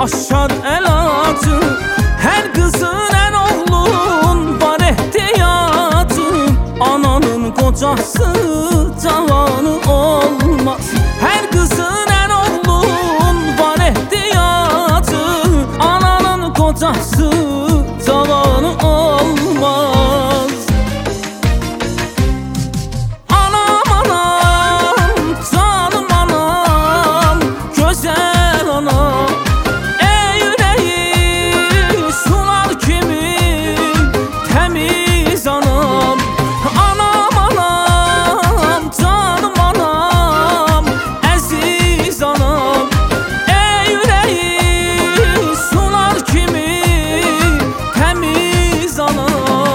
aşar elacı. Her kızın her oğlun var ihtiyacı. Ananın kocası cavanı olmaz. Her kızın her oğlun var ihtiyacı. Ananın kocası cavanı olmaz. Anam anam, canım anam, güzel anam. Ey yüreği sular kimi temiz anam. Anam anam, canım anam, aziz anam. Ey yüreği sular kimi temiz anam.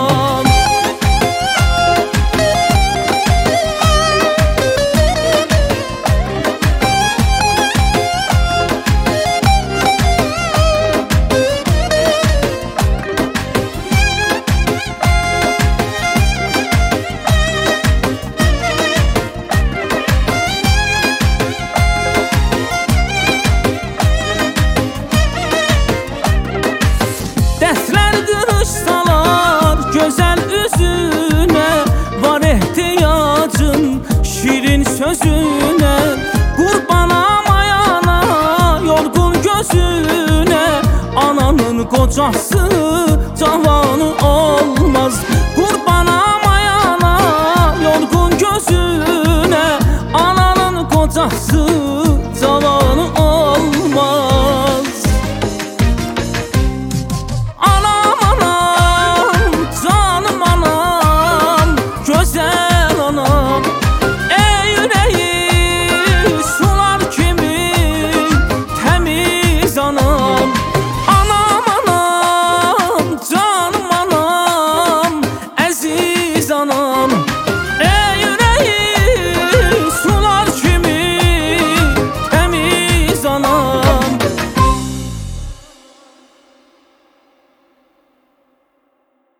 Dərslər qırışsalar gözəl üzünə, var ehtiyacın şirin sözünə. Qurbanam ayana, yorğun gözünə, ananın kocası